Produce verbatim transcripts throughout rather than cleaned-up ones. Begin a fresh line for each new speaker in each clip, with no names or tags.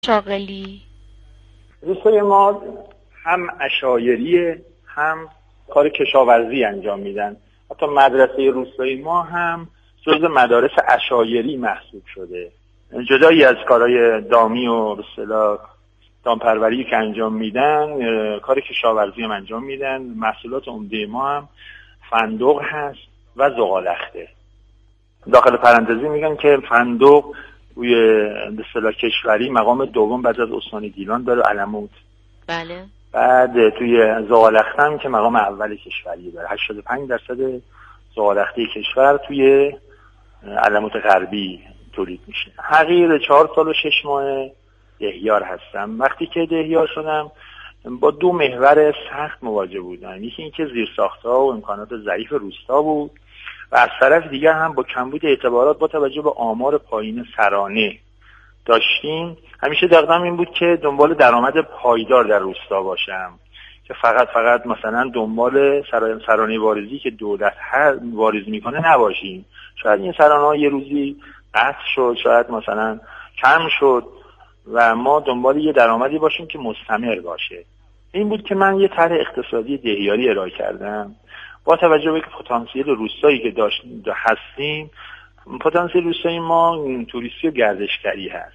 شاغلی؟
روستای ما هم عشایریه هم کار کشاورزی انجام میدن. حتی مدرسه روستای ما هم جزو مدارس عشایری محسوب شده. جدایی از کارهای دامی و به اصطلاح دامپروری که انجام میدن، کار کشاورزی هم انجام میدن. محصولات عمده ما هم فندق هست و زغالخته. داخل پرانتزی میگن که فندق روی به اصطلاح کشوری مقام دوم بعد از استان گیلان داره، علموت.
بله.
بعد توی زغالخته هم که مقام اول کشوری داره. هشتاد و پنج درصد زغالخته کشور توی علموت غربی تولید میشه. حقیر چهار سال و شش ماه دهیار هستم. وقتی که دهیار شدم با دو محور سخت مواجه بودم. یکی اینکه زیرساخت‌ها و امکانات ضعیف روستا بود و از طرف دیگر هم با کمبود اعتبارات با توجه به آمار پایین سرانه داشتیم. همیشه دغدغه‌م این بود که دنبال درآمد پایدار در روستا باشم، که فقط فقط مثلا دنبال سرانه واریزی که دولت هر واریز میکنه نباشیم. شاید این سرانه‌ها یه روزی قطع شد، شاید مثلا کم شد و ما دنبال یه درآمدی باشیم که مستمر باشه. این بود که من یه طرح اقتصادی دهیاری ارائه کردم با توجه به پتانسیل روستایی که داشت هستیم. پتانسیل روستایی ما توریستی و گردشگری هست.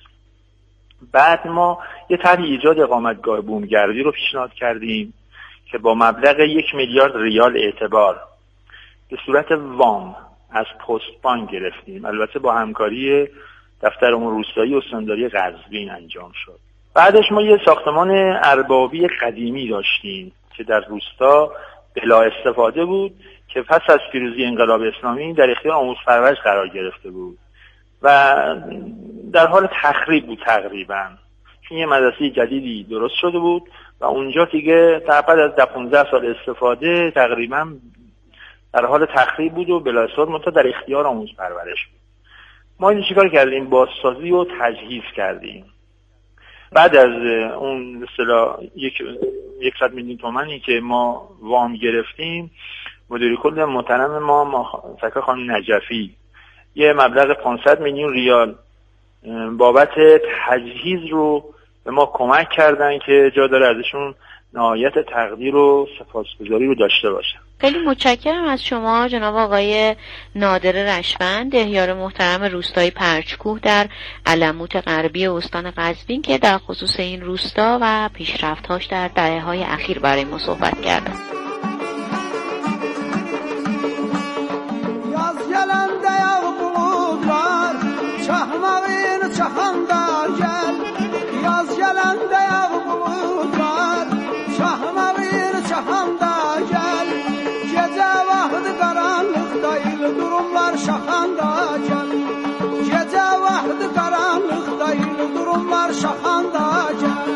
بعد ما یه طرح ایجاد اقامتگاه بومگردی رو پیشنهاد کردیم که با مبلغ یک میلیارد ریال اعتبار به صورت وام از پست بانک گرفتیم. البته با همکاری دفتر امور روستایی و استانداری قزوین انجام شد. بعدش ما یه ساختمان اربابی قدیمی داشتیم که در روستا بلا استفاده بود، که پس از پیروزی انقلاب اسلامی در اختیار آموزش پرورش قرار گرفته بود و در حال تخریب بود تقریبا، چون یه مدرسه جدیدی درست شده بود و اونجا دیگه بعد از ده پانزده سال استفاده تقریبا در حال تخریب بود و بلا استفاده منتها در اختیار آموزش پرورش بود. ما اینو چیکار کردیم؟ بازسازی و تجهیز کردیم. بعد از اون مثلا یک صد میلیون تومانی که ما وام گرفتیم، مدیر کل محترم ما, ما سرکار خانم نجفی یه مبلغ پانصد میلیون ریال بابت تجهیز رو به ما کمک کردن که جا داره ازشون نهایت تقدیر و سپاسگزاری رو داشته باشم.
خیلی متشکرم از شما جناب آقای نادر رشوند، دهیار محترم روستای پرچکوه در علموت غربی استان قزوین، که در خصوص این روستا و پیشرفت‌هاش در دهه‌های اخیر برای ما صحبت کردن.
Durumlar şahanda gel, gece vakti karanlıktayım, durumlar şahanda gel.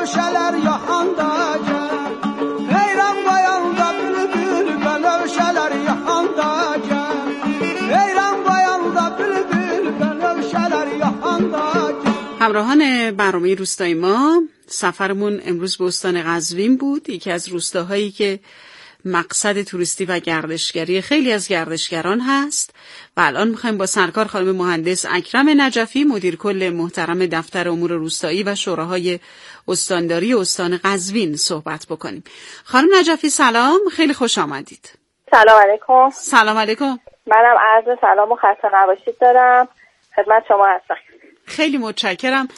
بنوشلر یخنده جن ایران بایم دا بلبل بنوشلر یخنده جن ایران بایم دا بلبل بنوشلر یخنده جن.
همراهان برنامه روستای ما، سفرمون امروز به استان قزوین بود، یکی از روستاهایی که مقصد توریستی و گردشگری خیلی از گردشگران هست و الان میخوایم با سرکار خانم مهندس اکرم نجفی، مدیر کل محترم دفتر امور روستایی و شوراهای استانداری استان قزوین صحبت بکنیم. خانم نجفی سلام، خیلی خوش آمدید.
سلام علیکم.
سلام علیکم.
منم عرض سلام و خسته نباشید دارم خدمت شما هستم.
خیلی متشکرم.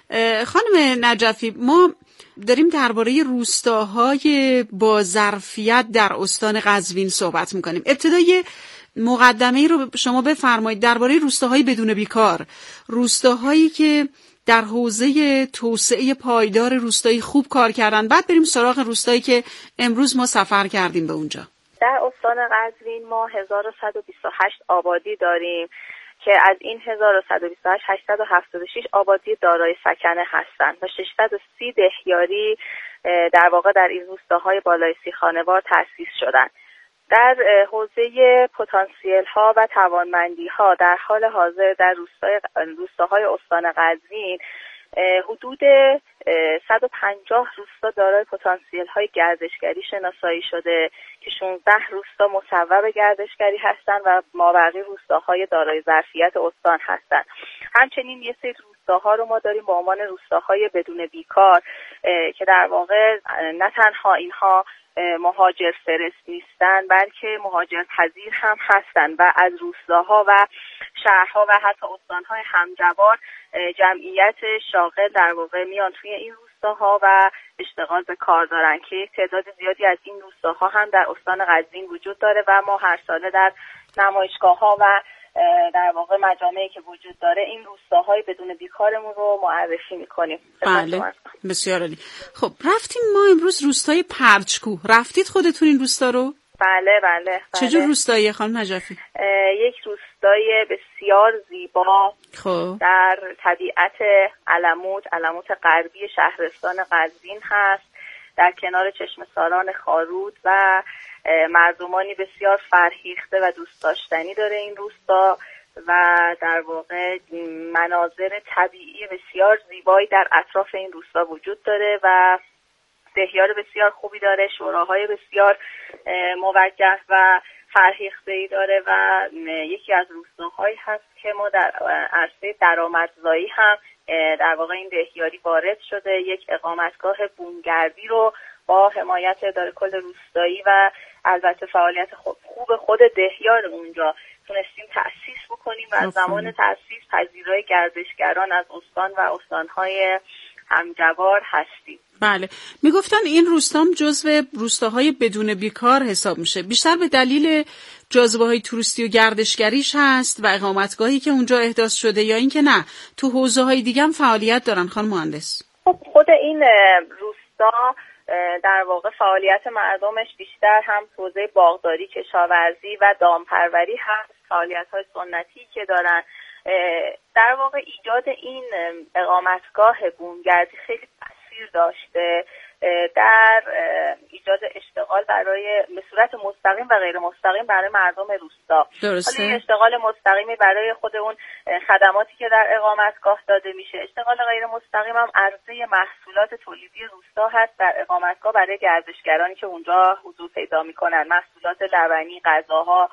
خانم نجفی، ما داریم درباره روستاهای با ظرفیت در استان قزوین صحبت میکنیم. ابتدای مقدمه رو شما بفرمایید درباره روستاهای بدون بیکار، روستاهایی که در حوزه توسعه پایدار روستایی خوب کار کردن، بعد بریم سراغ روستایی که امروز ما سفر کردیم به اونجا.
در استان قزوین ما هزار و صد و بیست و هشت آبادی داریم که از این هزار و صد و بیست و هشت هشتصد و هفتاد و شش آبادی دارای سکنه هستند و ششصد و سی دهیاری در واقع در این روستاهای بالای سی خانوار تأسیس شدند. در حوزه پتانسیل ها و توانمندی ها در حال حاضر در روستای روستاهای استان قزوین حدود صد و پنجاه روستا دارای پتانسیل های گردشگری شناسایی شده که شانزده روستا مصوب گردشگری هستند و مابقی روستاهای دارای ظرفیت استان هستند. همچنین یه سری روستاها رو ما داریم به عنوان روستاهای بدون بیکار که در واقع نه تنها اینها مهاجر فرست نیستن بلکه مهاجر پذیر هم هستند و از روستاها و شهرها و حتی استانهای همجوار جمعیت شاغل در واقع میان توی این روستاها و اشتغال به کار دارن که تعداد زیادی از این روستاها هم در استان قزوین وجود داره و ما هر ساله در نمایشگاه‌ها و در واقع مجامعی که وجود داره این روستاهای بدون بیکارمون رو معرفی میکنیم.
بله، بسیار عالی. خب رفتیم ما امروز روستای پرچکوه، رفتید خودتون این روستا رو؟
بله بله, بله.
چجور روستایی خانم نجفی؟
یک روستای بسیار زیبا
خب
در طبیعت علموت علموت غربی شهرستان قزوین هست، در کنار چشمه ساران خارود و مردمانی بسیار فرهیخته و دوست داشتنی داره این روستا و در واقع مناظر طبیعی بسیار زیبایی در اطراف این روستا وجود داره و دهیار بسیار خوبی داره، شوراهای بسیار موجه و فرهیخته‌ای داره و یکی از روستاهایی هست که ما در عرصه درآمدزایی هم در واقع این دهیاری وارد شده. یک اقامتگاه بومگردی رو با حمایت اداره کل روستایی و البته فعالیت خوب خود دهیار اونجا تونستیم تأسیس بکنیم و از زمان تأسیس پذیرای گردشگران از استان و استانهای همجوار هستیم.
بله، میگفتن این روستام جزو روستاهای بدون بیکار حساب میشه، بیشتر به دلیل جاذبه‌های توریستی و گردشگریش هست و اقامتگاهی که اونجا احداث شده، یا اینکه نه تو حوزه‌های دیگه هم فعالیت دارن خانم مهندس؟
خب خود این روستا در واقع فعالیت مردمش بیشتر هم حوزه باغداری، کشاورزی و دامپروری هست، فعالیت‌های سنتی که دارن. در واقع ایجاد این اقامتگاه بومگردی خیلی تاثیر داشته در ایجاد اشتغال برای به صورت مستقیم و غیر مستقیم برای مردم روستا.
درسته.
حالا اشتغال مستقیمی برای خود اون خدماتی که در اقامتگاه داده میشه، اشتغال غیر مستقیم هم عرضه محصولات تولیدی روستا هست در اقامتگاه برای گردشگرانی که اونجا حضور پیدا میکنن، محصولات لبنی، غذاها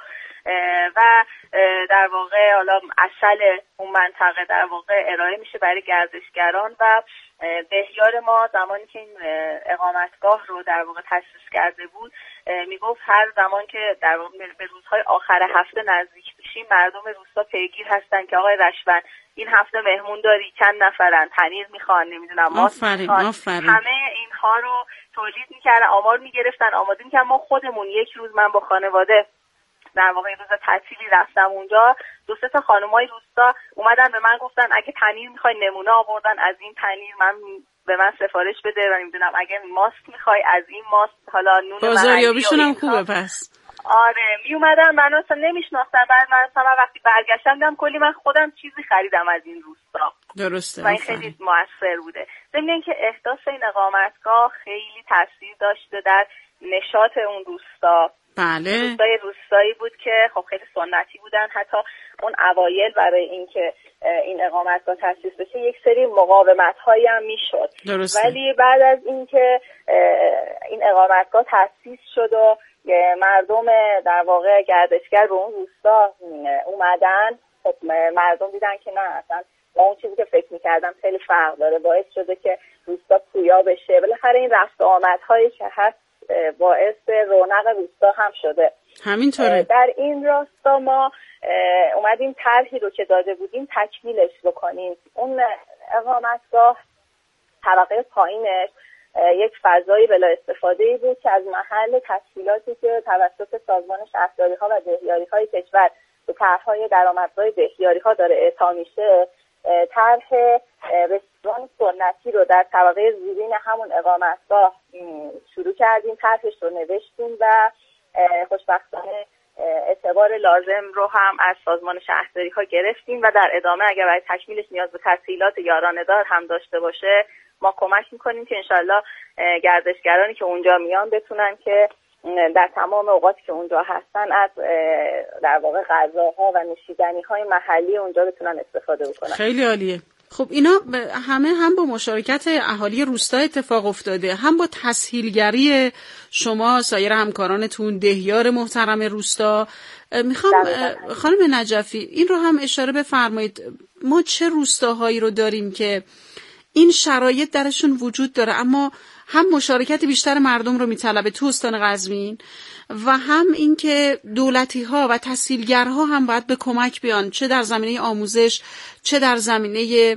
و در واقع حالا عسل اون منطقه در واقع ارائه میشه برای گردشگران و دهیار ما زمانی که این اقامتگاه رو در واقع تأسیس کرده بود میگفت هر زمان که در واقع به روزهای آخر هفته نزدیک بشیم مردم روستا پیگیر هستن که آقای رشوند این هفته مهمون داری، چند نفرن، پنیر میخوان، نمیدونم ماست میخوان، همه اینها رو تولید میکردن، آمار میگرفتن، آماده میکردن. ما خودمون یک روز من با خانواده در واقع روز تعطیلی رفتم اونجا، دو سه تا خانمای روستا اومدن به من گفتن اگه پنیر میخوای نمونه آوردن از این پنیر من به من سفارش بده و نمیدونم اگه ماست میخوای از این ماست، حالا نون
بازاریابیشون هم خوبه. پس
آره می اومدن، من اصلا نمیشناختم. بعد من اصلا وقتی برگشتم دیدم کلی من خودم چیزی خریدم از این روستا.
درسته.
و این خیلی موثر بوده. ضمن اینکه احداث این اقامتگاه خیلی تاثیر داشته در نشاط اون روستا.
بله.
روستای روستایی بود که خب خیلی سنتی بودن. حتی اون اوایل برای اینکه این اقامتگاه تأسیس بشه یک سری مقاومت‌هایی هم میشد.
درسته.
ولی بعد از اینکه این اقامتگاه تأسیس شد و مردم در واقع گردشگر به اون روستا اومدن، خب مردم دیدن که نه اصلا با اون چیزی که فکر می‌کردم خیلی فرق داره، باعث شده که روستا پویا بشه. بالاخره این رفت و آمدهایی که هست باعث رونق روستا هم شده.
همینطوره.
در این راستا ما اومدیم طرحی رو که داده بودیم تکمیلش بکنیم. اون اقامتگاه طبقه پایینش یک فضای بلا استفاده‌ای بود که از محل تسهیلاتی که توسط سازمان شهرداری‌ها و دهیاری‌های کشور به طرح‌های درآمدزای دهیاری‌ها داره اعطا میشه، طرح رستوران سنتی رو در طبقه زیرین همون اقامتگاه شروع کردیم، طرحش رو نوشتیم و خوشبختانه اعتبار لازم رو هم از سازمان شهرداری‌ها گرفتیم و در ادامه اگر برای تکمیلش نیاز به تسهیلات یارانه‌دار هم داشته باشه ما کمک میکنیم که انشالله گردشگرانی که اونجا میان بتونن که در تمام اوقاتی که اونجا هستن از در واقع غذاها و نوشیدنی‌های محلی اونجا بتونن استفاده بکنن.
خیلی عالیه. خب اینا همه هم با مشارکت اهالی روستا اتفاق افتاده، هم با تسهیلگری شما سایر همکارانتون دهیار محترم روستا. میخوام خانم نجفی این رو هم اشاره بفرمایید، ما چه روستاهایی رو داریم که این شرایط درشون وجود داره اما هم مشارکت بیشتر مردم رو میطلبه تو استان قزوین و هم اینکه دولتی‌ها و تسهیلگرها هم باید به کمک بیان، چه در زمینه آموزش چه در زمینه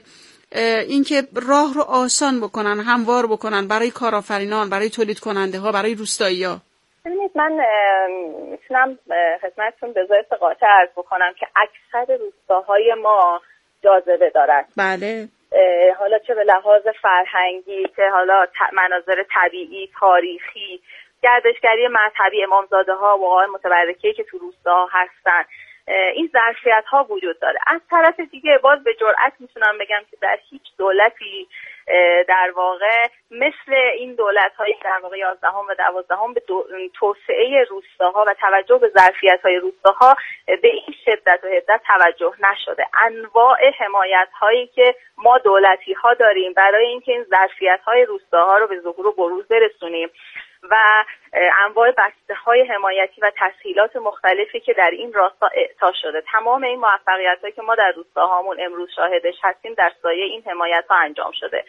اینکه راه رو آسان بکنن، هموار بکنن برای کارآفرینان، برای تولید کننده ها، برای روستایی‌ها.
ببینید من میتونم خدمتتون به ذات قاطع عرض بکنم که اکثر روستاهای ما جاذبه دارن.
بله.
حالا چه به لحاظ فرهنگی، که حالا مناظر طبیعی، تاریخی، گردشگری مذهبی، امامزاده ها و آقای متبرکه‌ای که تو روستا هستن، این ظرفیت ها وجود داره. از طرف دیگه باز به جرئت میتونم بگم که در هیچ دولتی در واقع مثل این دولت‌های در واقع یازدهم و دوازدهم به توسعه روستاها و توجه به ظرفیت‌های روستاها به این شدت و حدت توجه نشده. انواع حمایت‌هایی که ما دولتی‌ها داریم برای اینکه این ظرفیت‌های روستاها رو به ظهور و بروز برسونیم و انواع بسته‌های حمایتی و تسهیلات مختلفی که در این راستا اعطا شده، تمام این موفقیت‌هایی که ما در روستاهامون امروز شاهدش هستیم در سایه این حمایت‌ها انجام شده.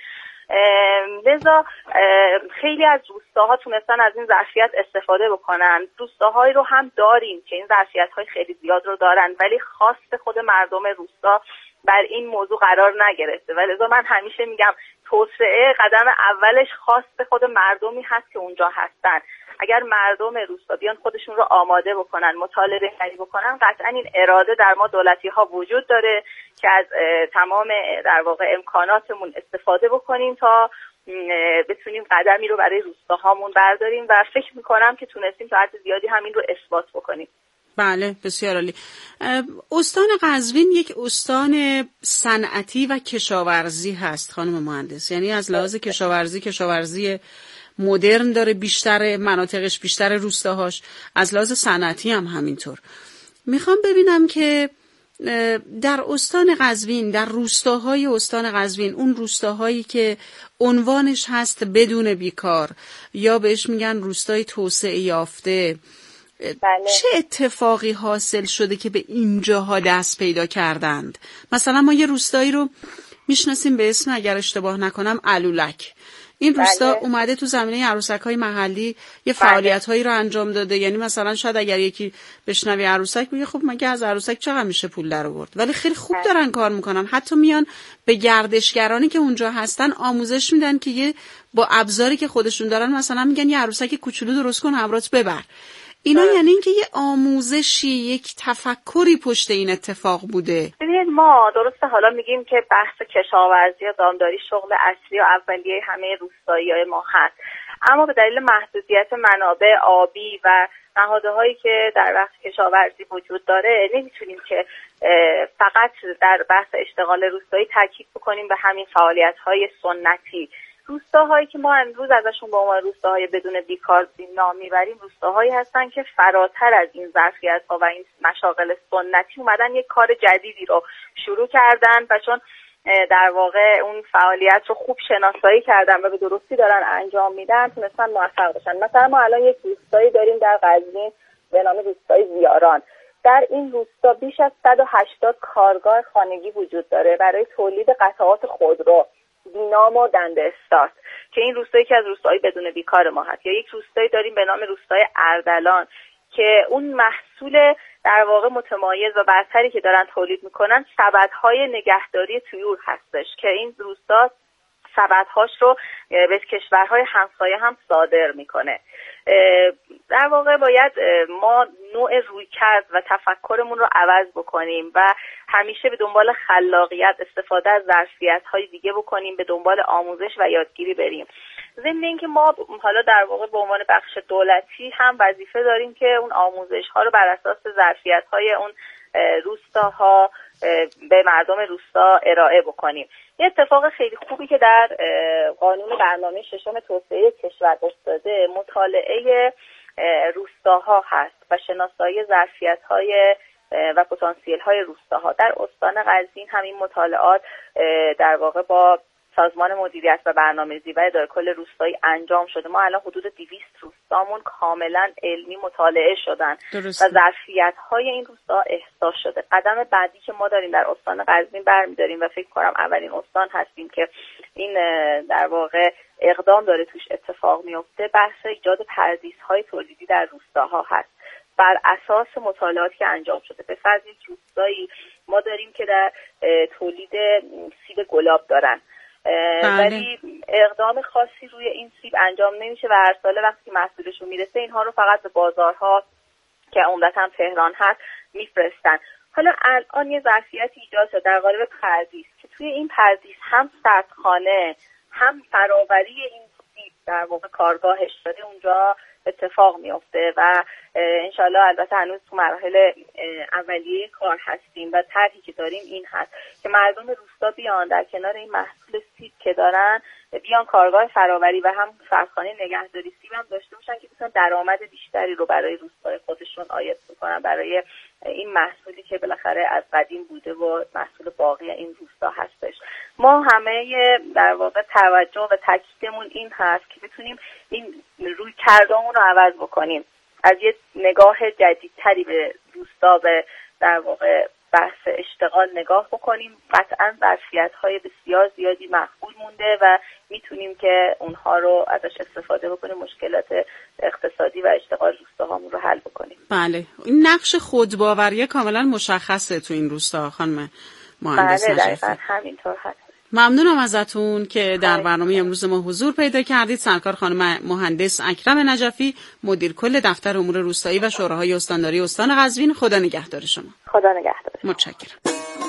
لذا خیلی از روستاها تونستن از این ظرفیت استفاده بکنن. روستاهایی رو هم داریم که این ظرفیت‌های خیلی زیاد رو دارن ولی خواست خود مردم روستا بر این موضوع قرار نگرفته و لذا من همیشه میگم توسعه قدم اولش خواست خود مردمی هست که اونجا هستن. اگر مردم روستا بیان خودشون رو آماده بکنن، مطالبه کردی بکنن، قطعا این اراده در ما دولتی ها وجود داره که از تمام در واقع امکاناتمون استفاده بکنیم تا بتونیم قدمی رو برای روستاهامون برداریم و فکر میکنم که تونستیم تا حد زیادی همین رو اثبات بکنیم.
بله بسیار عالی. استان قزوین یک استان صنعتی و کشاورزی هست خانم مهندس، یعنی از لحاظ کشاورزی کشاورزی مدرن داره، بیشتر مناطقش بیشتر روستاهاش، از لحاظ صنعتی هم همینطور. میخوام ببینم که در استان قزوین، در روستاهای استان قزوین، اون روستاهایی که عنوانش هست بدون بیکار یا بهش میگن روستای توسعه یافته،
بله.
چه اتفاقی حاصل شده که به اینجاها دست پیدا کردند؟ مثلا ما یه روستایی رو میشناسیم به اسم، اگر اشتباه نکنم، علولک. این روستا بله. اومده تو زمینه عروسک‌های محلی یه فعالیت‌هایی رو انجام داده. یعنی مثلا شاید اگر یکی بشنوی عروسک بگه خب مگه از عروسک چقدر میشه پول در آورد، ولی خیلی خوب بله. دارن کار میکنن. حتی میان به گردشگرانی که اونجا هستن آموزش میدن که یه با ابزاری که خودشون دارن مثلا میگن یه عروسک کوچولو درست کن همراهت ببر. اینا یعنی اینکه یه آموزشی، یک تفکری پشت این اتفاق بوده.
ببینید ما درسته حالا میگیم که بحث کشاورزی یا دامداری شغل اصلی و اولیه همه روستایی‌های ما هست، اما به دلیل محدودیت منابع آبی و نهادهایی که در وقت کشاورزی وجود داره نمیتونیم که فقط در بحث اشتغال روستایی تاکید بکنیم به همین فعالیت‌های سنتی. روستاهایی که ما امروز ازشون به عنوان روستاهای بدون بیکار نام میبریم روستاهایی هستن که فراتر از این ظرفیت‌ها و این مشاغل سنتی اومدن یک کار جدیدی رو شروع کردن و چون در واقع اون فعالیت رو خوب شناسایی کردن و به درستی دارن انجام میدن تونستن موفق بشن. مثلا ما الان یک روستایی داریم در قزوین به نام روستای زیاران. در این روستا بیش از صد و هشتاد کارگاه خانگی وجود داره برای تولید قطعات خودرو، دینام و دنده استارت که این روستایی که از روستایی بدون بیکار ما هست. یا یک روستایی داریم به نام روستای اردلان که اون محصول در واقع متمایز و برتری که دارن تولید میکنن سبدهای نگهداری طیور هستش که این روستا سبدهاش رو به کشورهای همسایه هم صادر میکنه. در واقع باید ما نوع رویکرد و تفکرمون رو عوض بکنیم و همیشه به دنبال خلاقیت، استفاده از ظرفیت‌های دیگه بکنیم، به دنبال آموزش و یادگیری بریم. ضمن اینکه ما حالا در واقع به عنوان بخش دولتی هم وظیفه داریم که اون آموزش‌ها رو بر اساس ظرفیت‌های اون روستاها به مردم روستا ارائه بکنیم. یه اتفاق خیلی خوبی که در قانون برنامه ششم توسعه کشور افتاده مطالعه روستاها هست و شناسایی ظرفیت‌های و پتانسیل‌های روستاها. در استان قزوین همین مطالعات در واقع با سازمان مدیریت و برنامه‌ریزی و اداره کل روستایی انجام شده. ما الان حدود دویست روستامون کاملا علمی مطالعه شدن درست. و ظرفیت‌های این روستا احساس شده. قدم بعدی که ما داریم در استان قزوین برمی‌داریم و فکر کنم اولین استان هستیم که این در واقع اقدام داره توش اتفاق میفته، بحث ایجاد پردیس‌های تولیدی در روستاها هست. بر اساس مطالعاتی که انجام شده به فرض یک روستایی ما داریم که در تولید سیب گلاب دارن ولی اقدام خاصی روی این سیب انجام نمیشه و هر ساله وقتی محصولشون میرسه اینها رو فقط به بازارها که عمدتاً تهران هست میفرستن. حالا الان یه ظرفیتی ایجاد شده در قالب پردیس که توی این پردیس هم سردخانه هم فراوری این سیب در واقع کارگاهش شده اونجا اتفاق میفته و انشالله البته هنوز تو مراحل اولیه کار هستیم و طرحی که داریم این هست که مردم روستا بیان در کنار این محصول سیب که دارن بیان کارگاه فراوری و هم سردخانه نگهداری سیب هم داشته باشن که بتونن درآمد بیشتری رو برای روستای خودشون آید بکنن برای این محصولی که بالاخره از قدیم بوده و محصول باقی این روستا هستش. ما همه در واقع توجه و تاکیدمون این هست که بتونیم این روی کردمون رو عوض بکنیم، از یه نگاه جدیدتری به روستا به در واقع بحث اشتغال نگاه بکنیم. قطعاً ظرفیت‌های بسیار زیادی مقبول مونده و میتونیم که اونها رو ازش استفاده بکنیم، مشکلات اقتصادی و اشتغال روستاهامون رو حل بکنیم.
بله، این نقش خودباوری کاملا مشخصه تو این روستا خانم مهندس نجفی.
بله دقیقاً همینطور هست.
ممنونم ازتون که در برنامه امروز ما حضور پیدا کردید. سرکار خانم مهندس اکرم نجفی، مدیر کل دفتر امور روستایی و شوراهای استانداری استان قزوین. خدا نگهدار شما.
خدا نگهدار.
متشکرم.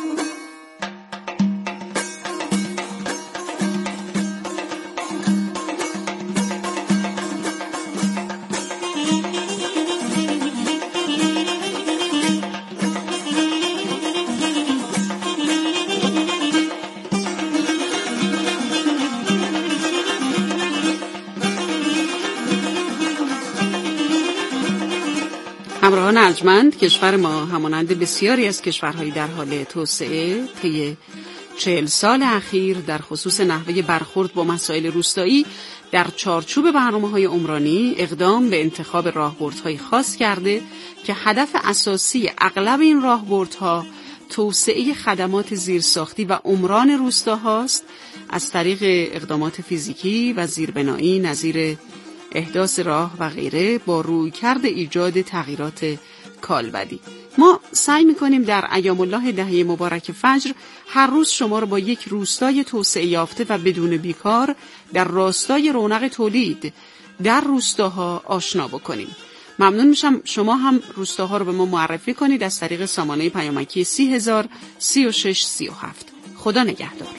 همراهان ارجمند، کشور ما همانند بسیاری از کشورهای در حال توسعه طی چهل سال اخیر در خصوص نحوه برخورد با مسائل روستایی در چارچوب برنامه‌های عمرانی اقدام به انتخاب راهبردهای خاص کرده که هدف اساسی اغلب این راهبردها توسعه خدمات زیرساختی و عمران روستاهاست از طریق اقدامات فیزیکی و زیربنایی نظیر احداث راه و غیره با رویکرد ایجاد تغییرات کالبدی. ما سعی می‌کنیم در ایام الله دهه مبارک فجر هر روز شما رو با یک روستای توسعه یافته و بدون بیکار در راستای رونق تولید در روستاها آشنا بکنیم. ممنون میشم شما هم روستاها رو به ما معرفی کنید از طریق سامانه پیامکی سی هزار سی و شش سی و هفت. خدا نگهدار.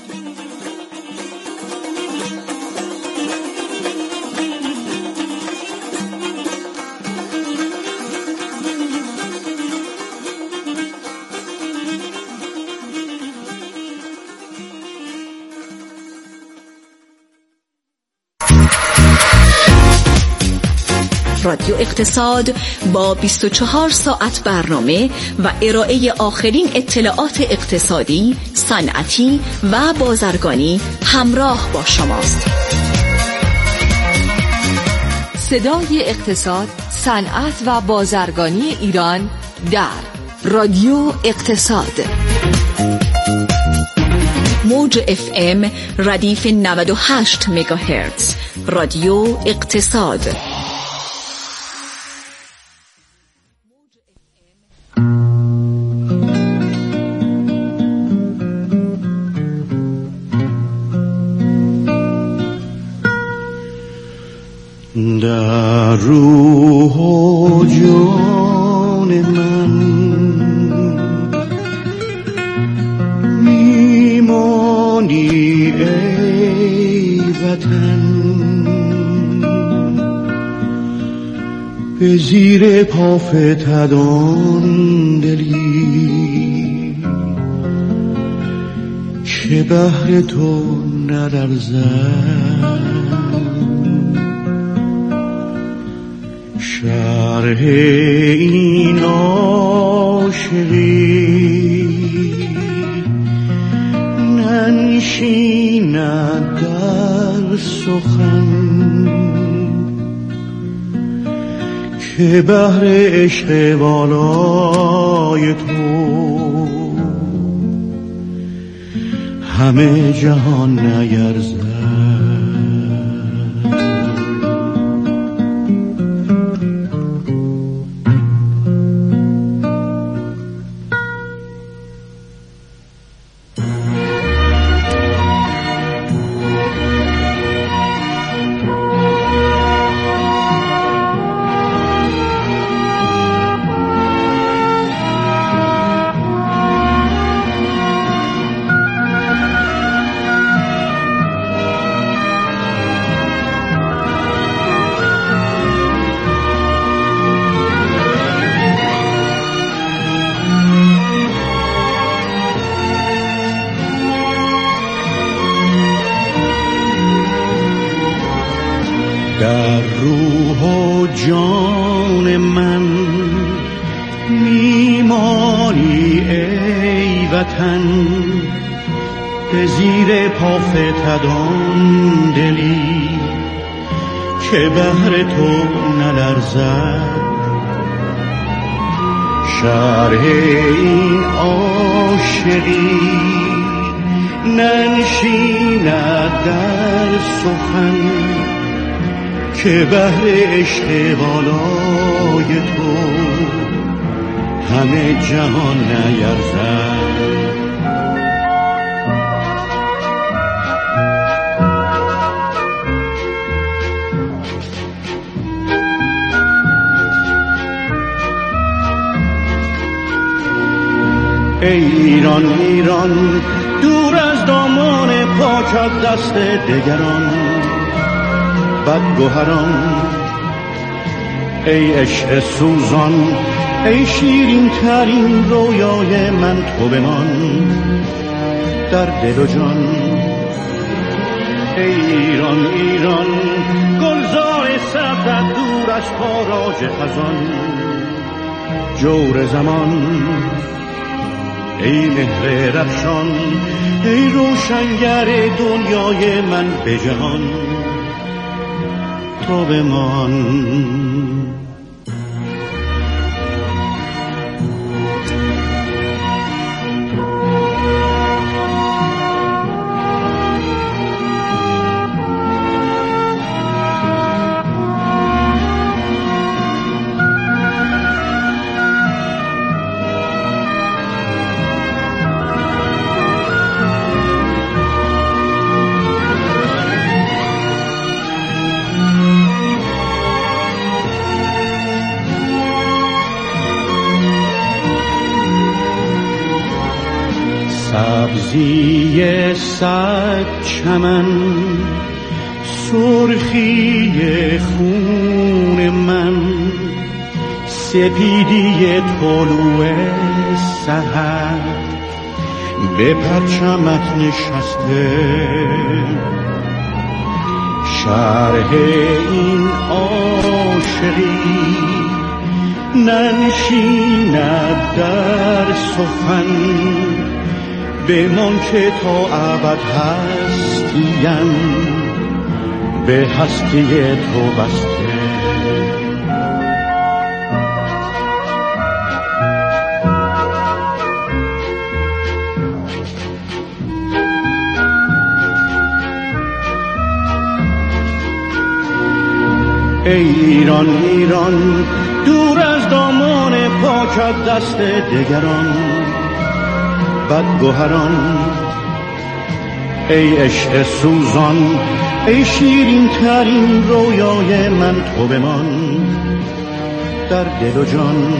رادیو اقتصاد با بیست و چهار ساعت برنامه و ارائه آخرین اطلاعات اقتصادی، صنعتی و بازرگانی همراه با شماست.
صدای اقتصاد، صنعت و بازرگانی ایران در رادیو اقتصاد.
موج اف ام ردیف نود و هشت مگاهرتز. رادیو اقتصاد.
در روح و جان من میمانی ای وطن، به زیر پا فتدان دلی که بهر تو نلرزد. شرح این عاشقی ننشیند در سخن، که بهر عشق والای تو همه جهان نیرزد. در روح و جان من میمانی ای وطن، به زیر پا فتدان دلی که بهر تو نلرزد. شرح این عاشقی ننشیند در سخن، که بهر عشق والای تو همه جهان نیرزد. ای ایران ایران دور از دامان پاکت دست دگران بدگوهران، ای عشق سوزان ای شیرین ترین رویای من تو بمان در دل و جان. ای ایران ایران گلزار سبزت دور از تاراج خزان جور زمان، ای مهر رخشان ای روشنگر دنیای من به جهان تو بمان. بازی صد چمن، سرخی خون من، سپیدی طلوع سحر به پرچمت نشسته. شرح این عاشقی ننشیند در سخن، بمان که تا ابد هستیم به هستی تو بسته. ای ایران ایران دور از دامان پاکت دست دگران بدگوهران، ای عشق سوزان ای شیرین ترین رویای من، تو بمان در دل و جان.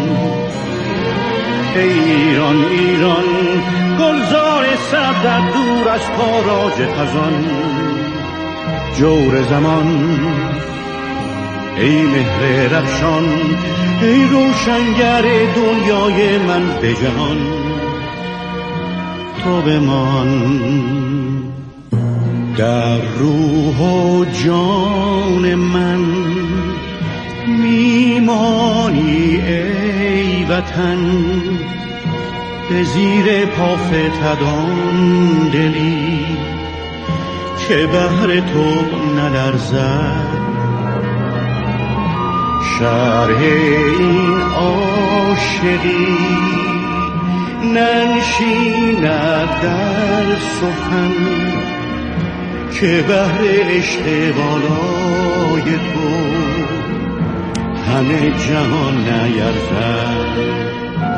ای ایران ایران گلزار صدر دور از تاراج خزان، جور زمان ای مهر رخشان ای روشنگر دنیای من به جهان، تو بمان در روح و جان من. میمانی ای وطن به زیر پا فتدان دلی که بهر تو نلرزد. شرح این عاشقی ننشیند در سخن که بهر عشق بالای تو همه جهان نیرزد.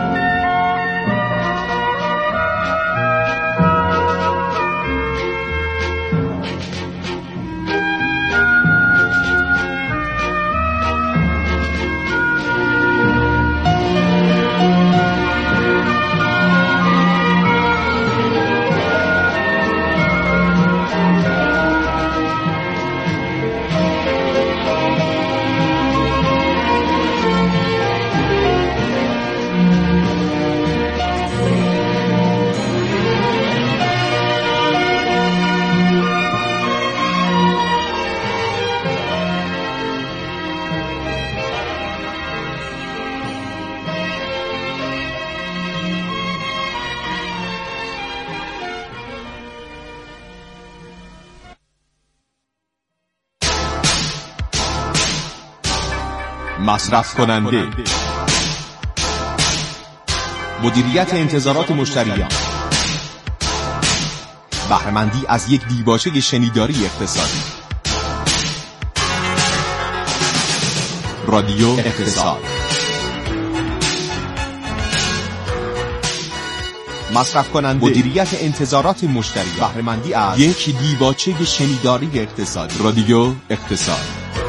مصرف کننده، مدیریت انتظارات مشتریان، بهره‌مندی از یک دیباچه شنیداری اقتصادی. رادیو اقتصاد. مصرف کننده، مدیریت انتظارات مشتریان، بهره‌مندی از یک دیباچه شنیداری اقتصادی. رادیو اقتصاد.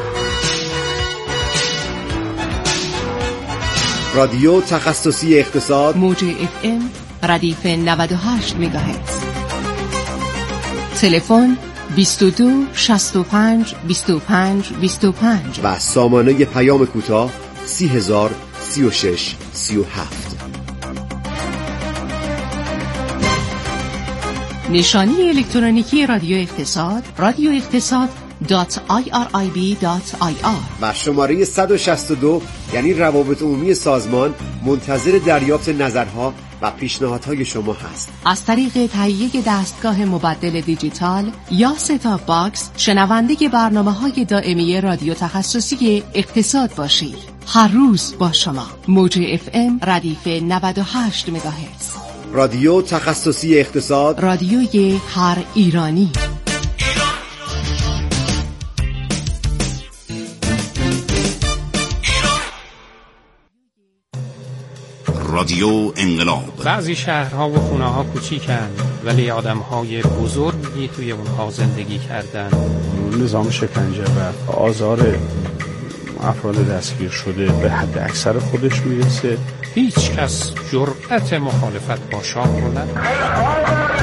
رادیو تخصصی اقتصاد،
موج اف ام ردیف نود و هشت مگاهرتز. تلفن بیست و دو شصت و پنج بیست و پنج بیست و پنج
و سامانه پیام کوتاه سی هزار سی و شش سی و هفت.
نشانی الکترونیکی رادیو اقتصاد رادیو اقتصاد دات آی آر آی بی دات آی آر
و شماره صد و شصت و دو یعنی روابط عمومی سازمان منتظر دریافت نظرها و پیشنهادهای شما هست.
از طریق تهیه دستگاه مبدل دیجیتال یا ست-آپ باکس شنونده برنامه‌های دائمی رادیو تخصصی اقتصاد باشید. هر روز با شما. موج اف ام ردیف نود و هشت مگاهرتز.
رادیو تخصصی اقتصاد،
رادیوی هر ایرانی.
رادیو انقلاب.
بعضی شهرها و خونه‌ها کوچیکن ولی آدم‌های بزرگی توی اونها زندگی کردن.
نظام شکنجه و آزار افراد دستگیر شده به حد اکثر خودش میرسه.
هیچ کس جرأت مخالفت با شاه رو نداره.